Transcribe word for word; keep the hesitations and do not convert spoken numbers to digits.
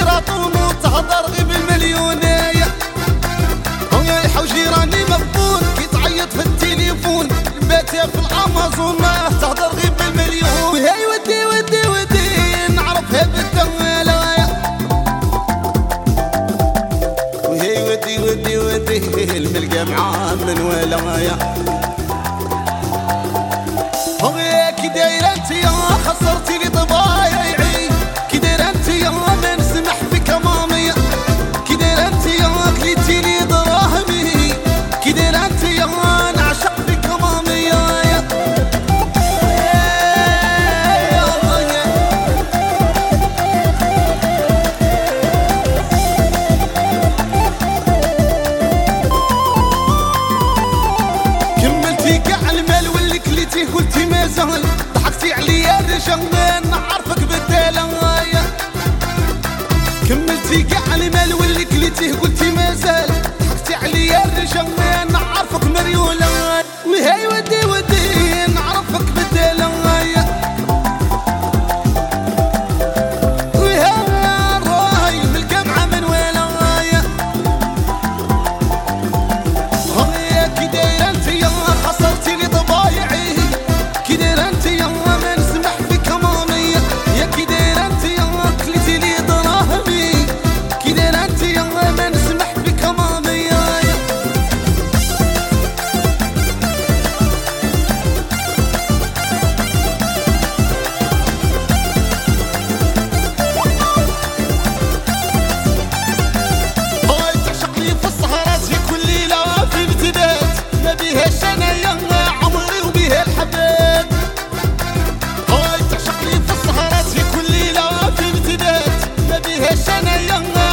دايره طموط تهضر غير بالمليونيه. ويا حوجي راني مغبون كي تعيط في التليفون الباتيه في الامازون ما تهضر غير بالمليون. هاي ودي ودي ودي نعرفها بالدواله. وهي ودي ودي ودي الملقى معاه من ولايا. ويا كي دايره انت يا خسرتي لي ضبايعي. كي دايره انت يا ما نسمح فيك مامي. كي دايره انت يا كليتي لي دراهمي. كي دايره انت يا نعشق فيك مامي. يا كملتي كاع المال واللي كليتي قلتي مازال. ضحكتي عليا الرجال نعرفك بالدلايا. كملتي كاع المال واللي كليتي قلتي مازال. ضحكتي عليا الرجال نعرفك مريوله. وهاي ودي ودي نعرفك بالدلايا. وها راي من الجامعه من ولايا. هيا كي دايره انت يا خسرتي لي ضبايعي. كي دايره انت يا ما نسمح فيك مامي. يا كي دايره انت يا كليتي لي دراهمي. كي دايره انت يا ما نسمح فيك مامي. هاي تعشق لي في السهرات في كل ليله في ابتدات. ما بيهاش انا يا عمري وبيها الحباب. هاي تعشق لي في السهرات في كل ليله في ابتدات. ما بيهاش انا يا